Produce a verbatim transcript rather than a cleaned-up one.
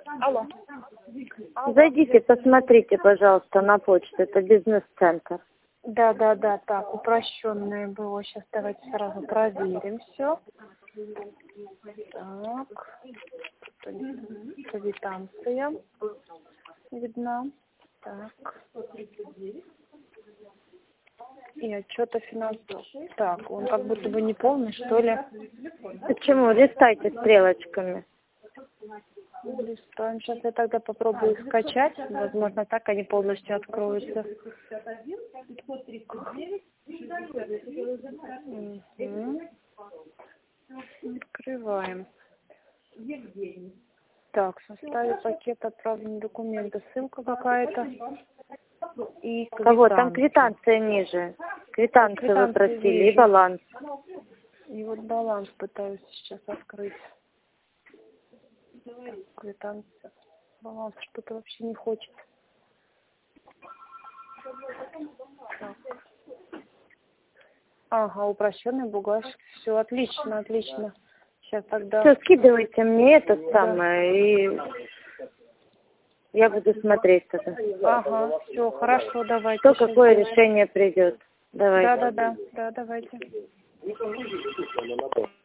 Алло. Зайдите, посмотрите, пожалуйста, на почту. Это бизнес-центр. Да, да, да, так, упрощенное было. Сейчас давайте сразу проверим все. Так, квитанция видна. Так. И отчет о финансах. Так, он как будто бы не полный, что ли? Почему? Листайте стрелочками. Листаем. Сейчас я тогда попробую их скачать. Возможно, так они полностью откроются. Угу. Открываем. Так, в составе пакета отправлены документы. Ссылка какая-то. И Кого? Там квитанция ниже. Квитанцию вы просили и баланс. И вот баланс пытаюсь сейчас открыть. Квитанция. Баланс что-то вообще не хочет. Так. Ага, упрощенный бухгалтер. Все, отлично, отлично. Сейчас тогда... Все, скидывайте мне это самое, и я буду смотреть тогда. Ага, все, хорошо, давайте. Что, какое решение придет. Давайте. Да, да, да, да, давайте.